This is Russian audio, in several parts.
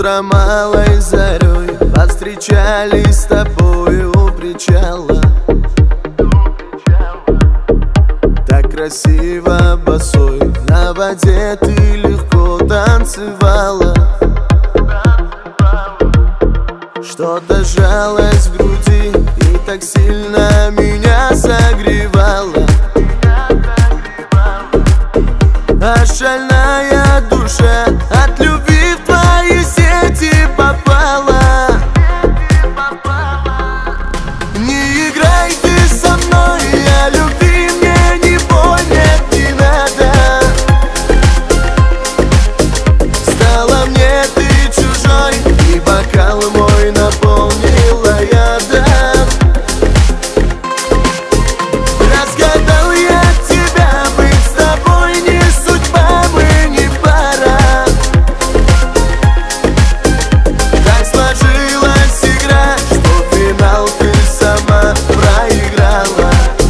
Утром малой зарей повстречались с тобой у причала. Так красиво босой на воде ты легко танцевала. Что-то жалось в груди и так сильно меня согревало. А шальная душа от любви в твои сети попала. Не играй ты со мной, о любви мне не понять не надо. Стала мне ты чужой, и бокал мой наполнила ядом. Разгадал я тебя, быть с тобой не судьба, мы не пара. Так сложилась игра, что финал ты сама проиграла.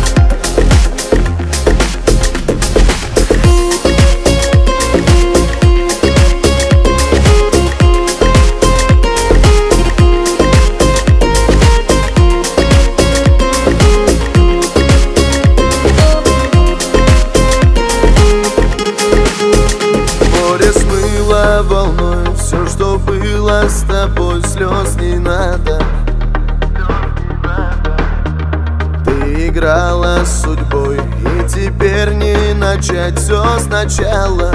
Море смыло волной все, что было с тобой, слез не надо. Ты играла с судьбой, и теперь не начать все сначала.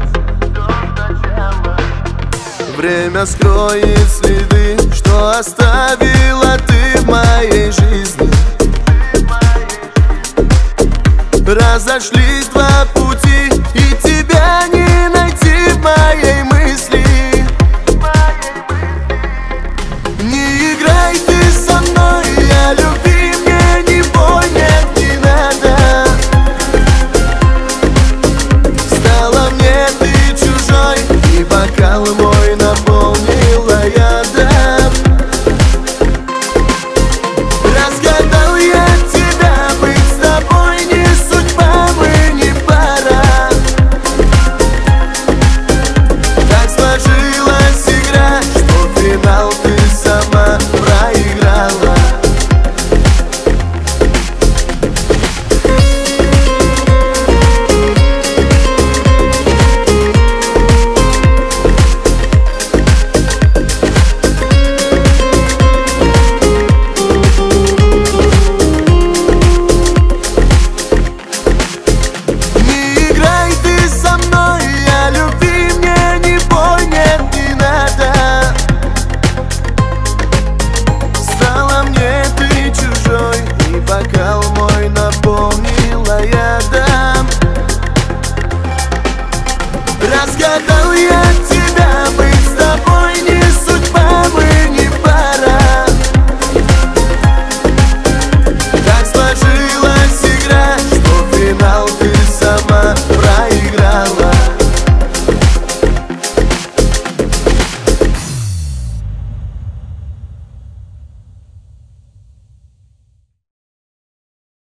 Время скроет следы, что оставила ты в моей жизни. Разошлись два пути.